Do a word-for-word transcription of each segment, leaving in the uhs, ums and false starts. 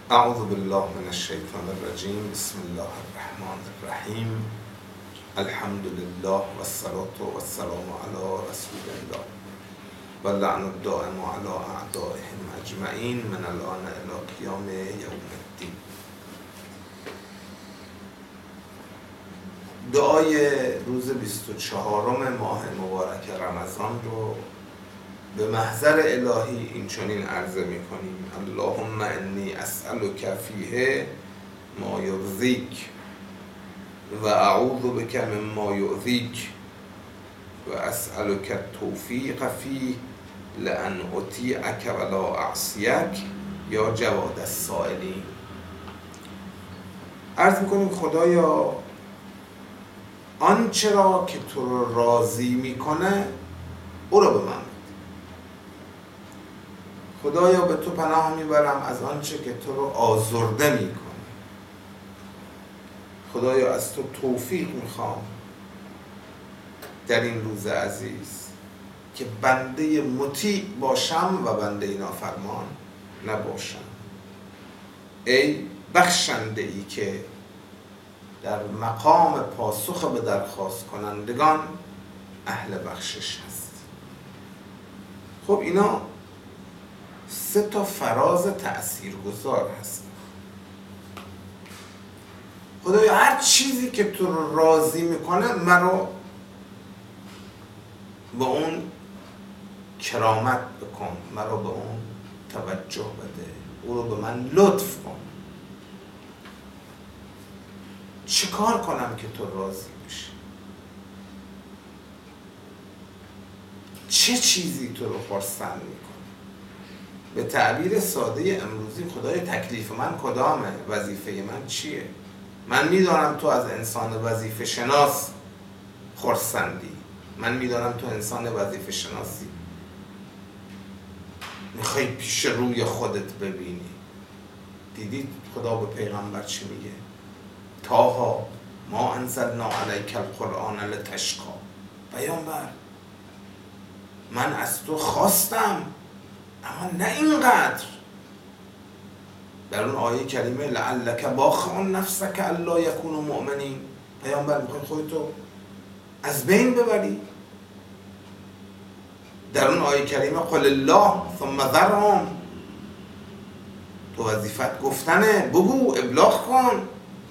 اعوذ بالله من الشیطان الرجیم. بسم الله الرحمن الرحیم. الحمد لله والصلاة والسلام علی رسول الله و لعن الدائم علی اعدائهم اجمعین من الان الی قیام یوم الدین. دعای روز بیست و چهارم ماه مبارک رمضان رو به محضر الهی این چنین عرضه می کنیم: اللهم انی اسألک فیه ما یرضیک و اعوذ بک مما یؤذیک و اسألک التوفیق فیه لأن اطیعک ولا اعصیک یا جواد السائلین. عرض می کنیم خدایا آنچه را که تو رو راضی میکنه او را به من. خدایا به تو پناه میبرم از آنچه که تو رو آزرده میکنه. خدایا از تو توفیق میخوام در این روز عزیز که بنده مطیع باشم و بنده نافرمان نباشم. ای بخشنده ای که در مقام پاسخ به درخواست کنندگان اهل بخشش هست. خب اینا سه تا فراز تأثیرگذار هست. خدایا هر چیزی که تو رو راضی میکنه مرا به اون کرامت بکن، مرا به اون توجه بده، او رو به من لطف کن. چه کار کنم که تو راضی بشی؟ چه چیزی تو رو خرسند میکنه؟ به تعبیر ساده امروزی خدای تکلیف من کدامه؟ وظیفه من چیه؟ من میدانم تو از انسان وظیفه شناس خرسندی، من میدانم تو انسان وظیفه شناسی، میخوای پیش روی خودت ببینی. دیدید خدا به پیغمبر چی میگه؟ تاها ما انزلنا علیک القرآن لتشقی. پیامبر من از تو خواستم اما نه اینقدر. در اون آیه کریمه لعلک باخع نفسک الا یکونوا مؤمنین. پیامبر میخوای خودتو از بین ببری؟ در اون آیه کریمه قل الله ثم ذرهم. تو وظیفت گفتنه، بگو، ابلاغ کن.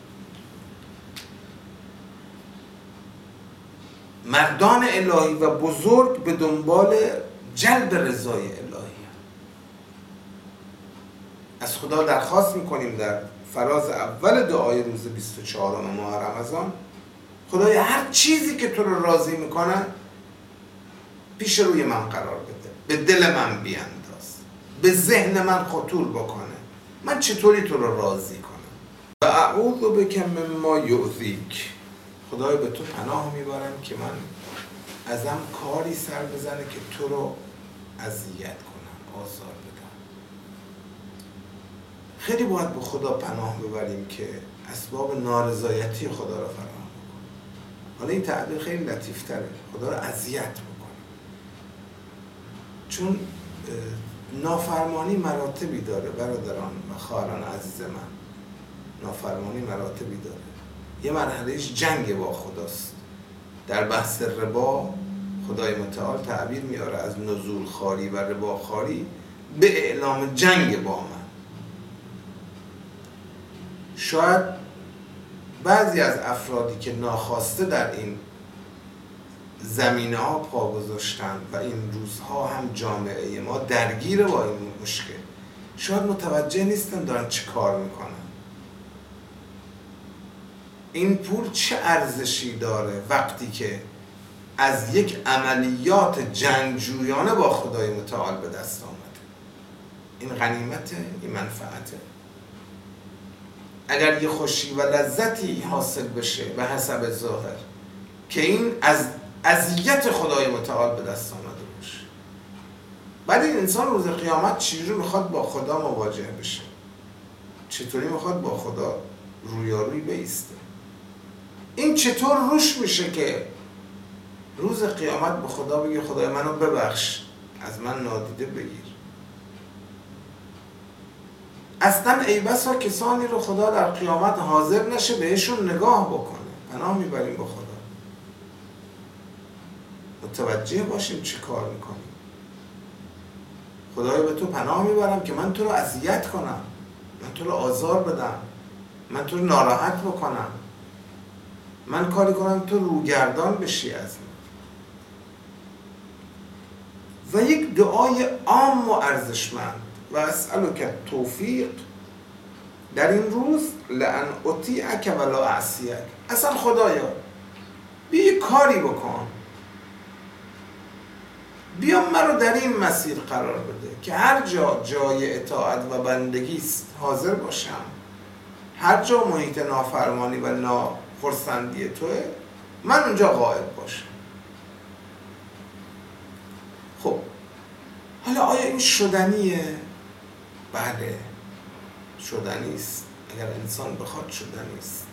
مردان الهی و بزرگ به دنبال جلب رضای الهی. از خدا درخواست میکنیم در فراز اول دعای روز بیست و چهارم ماه رمضان: خدایا هر چیزی که تو رو راضی میکنه پیش روی من قرار بده، به دل من بیانداز، به ذهن من خطور بکنه، من چطوری تو رو راضی کنم. و اعوذ بک مما یؤذیک. خدایا به تو پناه میبرم که من ازم کاری سر بزنه که تو رو اذیت کنم، آزار بدم. خیلی باید به خدا پناه ببریم که اسباب نارضایتی خدا رو فراهم کنه. حالا این تعبیر خیلی لطیفتره، خدا رو اذیت بکنه. چون نافرمانی مراتبی داره برادران و خواهران عزیز من. نافرمانی مراتبی داره. یه مرحلهش جنگ با خداست. در بحث ربا خدای متعال تعبیر میاره از نزول خواری و ربا خواری به اعلام جنگ با من. شاید بعضی از افرادی که ناخواسته در این زمینه ها پا گذاشتن و این روزها هم جامعه ما درگیر با این مشکل، شاید متوجه نیستن دارن چه کار میکنن. این پول چه ارزشی داره وقتی که از یک عملیات جنگجویانه با خدای متعال به دست آمده؟ این غنیمته، این منفعته. اگر یه خوشی و لذتی حاصل بشه به حسب ظاهر که این از اذیت خدای متعال به دست آمده باشه، بعد این انسان روز قیامت چجوری میخواد با خدا مواجه بشه؟ چطوری میخواد با خدا رویارویی بایسته؟ این چطور روش میشه که روز قیامت به خدا بگه خدای منو ببخش، از من نادیده بگیر؟ اصلا ای بسا کسانی رو خدا در قیامت حاضر نشه بهشون نگاه بکنه. پناه میبریم با خدا. متوجه باشیم چی کار میکنیم. خدایا به تو پناه میبرم که من تو رو اذیت کنم، من تو رو آزار بدم، من تو رو ناراحت بکنم، من کاری کنم تو روگردان بشی از من. و یک دعای عام و ارزشمند: و اسألک توفیق در این روز لأن اطیعک ولا اعصیک. اصلا خدایا بیا یک کاری بکن، بیا من رو در این مسیر قرار بده که هر جا جای اطاعت و بندگی است حاضر باشم، هر جا محیط نافرمانی و ناخرسندی توه من اونجا غائب باشم. خب حالا آیا این شدنیه؟ بله شدنی است. اگر انسان بخواد شدنی است.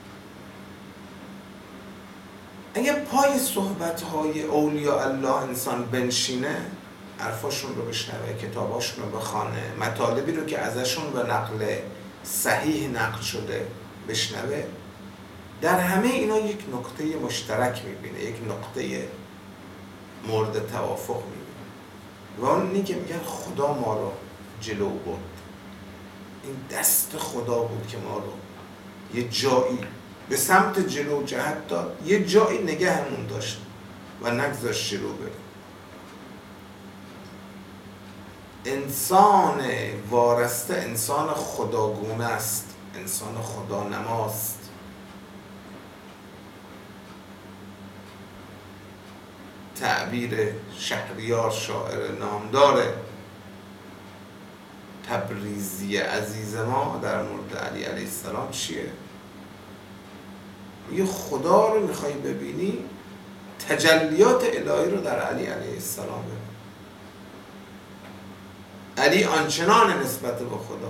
اگه پای صحبت‌های اولیاء الله انسان بنشینه، حرفاشون رو بشنوه، کتاباشون رو بخونه، مطالبی رو که ازشون به نقل صحیح نقل شده بشنوه، در همه اینا یک نقطه مشترک میبینه، یک نقطه مورد توافق میبینه و اون اینی که میگن خدا ما رو جلو برد. این دست خدا بود که ما رو یه جایی به سمت جلو جهت داد، یه جایی نگهمون داشت و نگذاشت جلو بریم. انسان وارسته انسان خداگونه است، انسان خدا نماست. تعبیر شهریار شاعر نامدار تبریزی عزیز ما در مورد علی علیه السلام چیه؟ یه خدا رو میخوای ببینی، تجلیات الهی رو در علی علیه السلام ببین. علی آنچنان نسبت به خدا،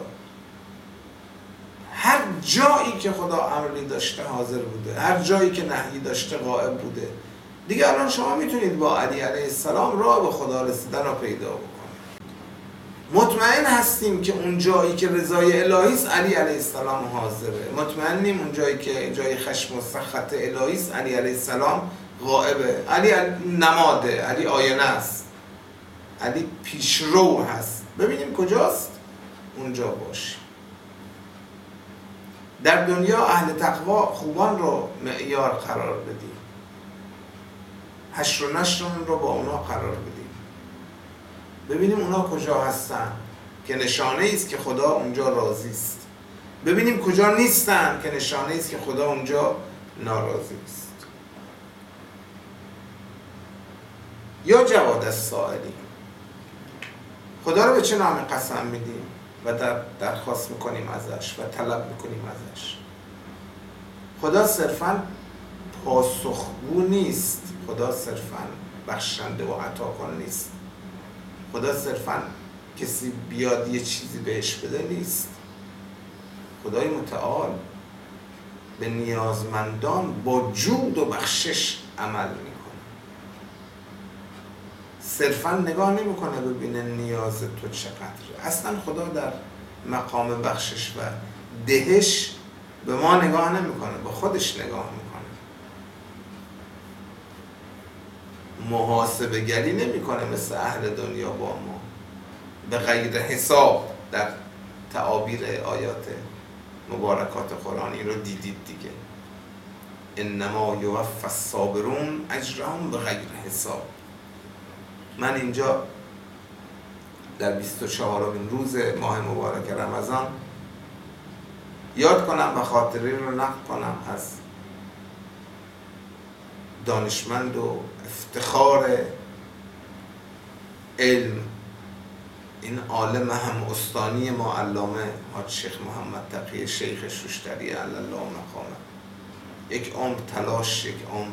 هر جایی که خدا امری داشته حاضر بوده، هر جایی که نهی داشته غائب بوده. دیگه الان شما میتونید با علی علیه السلام راه به خدا رسیدن رو پیدا بکنید. مطمئن هستیم که اون جایی که رضای الهی است علی علیه السلام حاضره. مطمئنیم اون جایی که جای خشم و سخط الهی است علی علیه السلام غائبه. علی نماده، علی آینه است، علی پیشرو هست. ببینیم کجاست، اونجا باشیم. در دنیا اهل تقوا خوبان رو معیار قرار بدیم، حشر و نشرمون رو با اونا قرار بدیم، ببینیم اونا کجا هستن که نشانه است که خدا اونجا راضی است. ببینیم کجا نیستن که نشانه است که خدا اونجا ناراضی است. یا جواد السائلی، خدا رو به چه نام قسم میدیم و در درخواست میکنیم ازش و طلب میکنیم ازش؟ خدا صرفاً پاسخگو نیست، خدا صرفاً بخشنده و عطاکن نیست، خدا صرفاً کسی بیاد یه چیزی بهش بده نیست. خدای متعال به نیازمندان با جود و بخشش عمل میکنه. صرفاً نگاه نمیکنه ببینه نیاز تو چقدره. اصلا خدا در مقام بخشش و دهش به ما نگاه نمیکنه، به خودش نگاه میکنه. محاسبه گری نمیکنه مثل اهل دنیا با ما به غیر حساب. در تعابیر آیات مبارکات قرآنی رو دیدید دیگه، انما یوفی الصابرون اجرهم به غیر حساب. من اینجا در بیست و چهارمین روز ماه مبارک رمضان یاد کنم و خاطره رو نقل کنم از دانشمند و افتخار علم، این عالم هم استانی ما علامه حاج شیخ محمد تقی شیخ شوشتری علی الله مقامه. یک عمر تلاش، یک عمر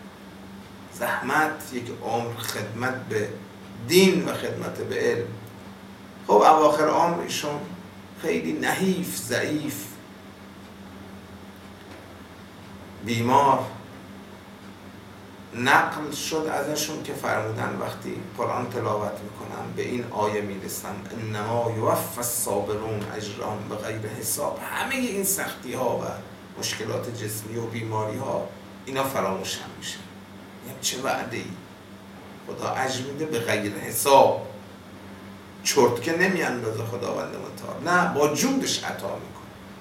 زحمت، یک عمر خدمت به دین و خدمت به علم. خب اواخر عمر ایشون خیلی نحیف، ضعیف، بیمار، نقل شد ازشون که فرمودن وقتی قرآن تلاوت میکنم به این آیه میرسم انما یوفی الصابرون اجرهم بغیر حساب، همه این سختی ها و مشکلات جسمی و بیماری ها اینا فراموش هم میشن. یعنی چه وعده ای؟ خدا اجر میده به غیر حساب، چرت که نمیاندازه خداوند متعال، نه با جودش عطا میکنه.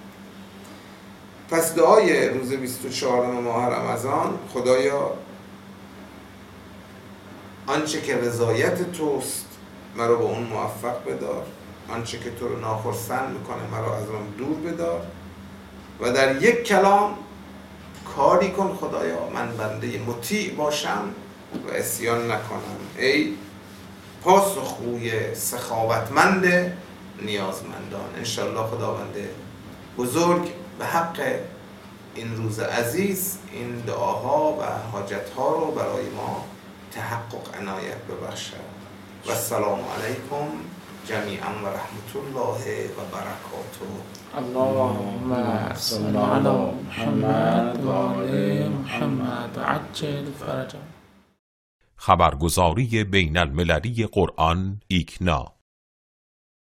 پس دعای روز بیست و چهارم ماه رمضان: خدایا آنچه که رضایت توست مرا به اون موفق بدار، آنچه که تو رو ناخرسند میکنه مرا از آن دور بدار، و در یک کلام کاری کن خدایا من بنده مطیع باشم و عصیان نکنم، ای پاسخگوی سخاوتمند نیازمندان. انشالله خداوند بزرگ به حق این روز عزیز این دعاها و حاجتها رو برای ما تحقق عنایت ببخشد. و السلام علیکم جمیعا و رحمت الله و برکاته. اللهم صل علی محمد و آل محمد و عجل فرجهم. خبرگزاری بین المللی قرآن ایکنا